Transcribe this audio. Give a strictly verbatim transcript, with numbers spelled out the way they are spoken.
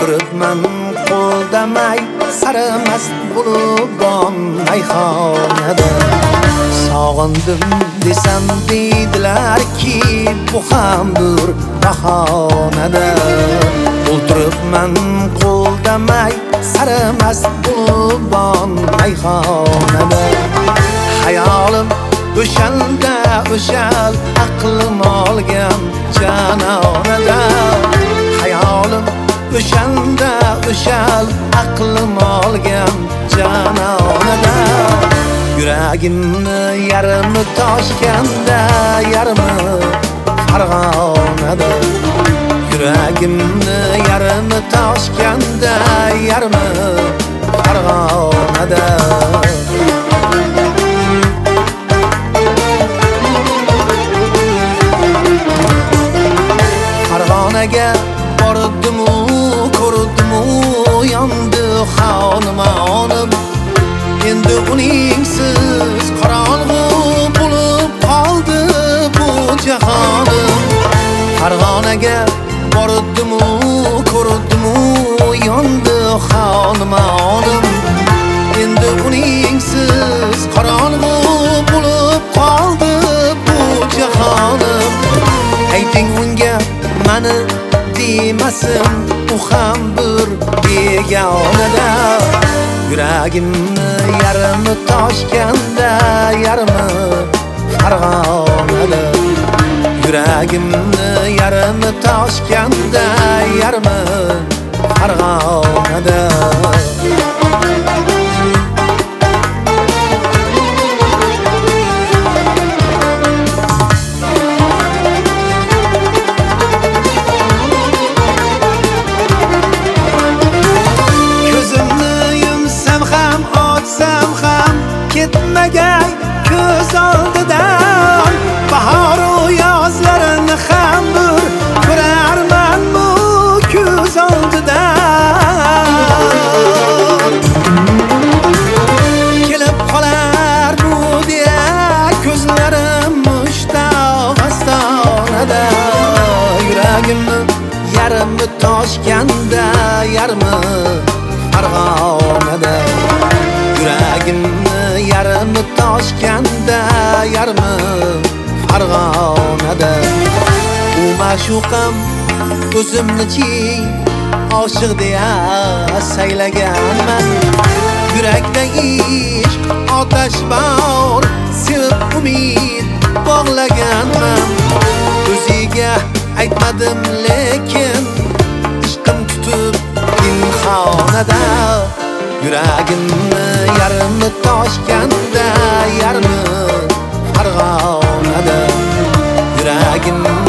O'tiribman qo'ldamay sarimast bo'lib mayxonada. Sog'indim desam deydilarki bu ham bir bahonada. O'tiribman qo'ldamay sarimast bo'lib mayxonada. Hayolim o'shanda o'shal aqlim olgan janonada. Hayolim o'shanda o'shal aqlim olgan janonada. Yuragimni yarmi Toshkentda, yarmi Farg'onada. Yuragimni yarmi Toshkentda, yarmi Farg'onada. Farg'onaga bordim-u, ko'rdim-u, yondi xonim-onim. Endi uningsiz qorong'u bo'lib qoldi bu jahonim. Farg'onaga bordim-u, ko'rdim-u, yondi xonim-onim. Endi uningsiz qorong'u bo'lib qoldi bu jahonim. Ayting unga mani demasin, u ham bir begonada. Yuragimni yarmi Toshkentda, yarmi Farg'onada. Yuragimni yarmi Toshkentda, yarmi Farg'onada. Ketmagay ko'z oldidan bahor u yozlarini ham bir ko'rarman bu ko'z oldidan. Kelib qolar bu deya ko'zlarim mushtoq ostonada. Yuragimni yarmi Toshkentda, yarmi Farg'onada. Yuragimni yarmi Toshkentda, yarmi Farg'onada. U ma'shuqam o'zimni-chi oshiq deya saylaganman. Yurakda ishq otash bor, sevib umid bog'laganman. O'ziga aytmadim lekin ishqim tutib imxonada. Yuragimni yarmi Toshkentda, yarmi Farg'onada. Yuragimni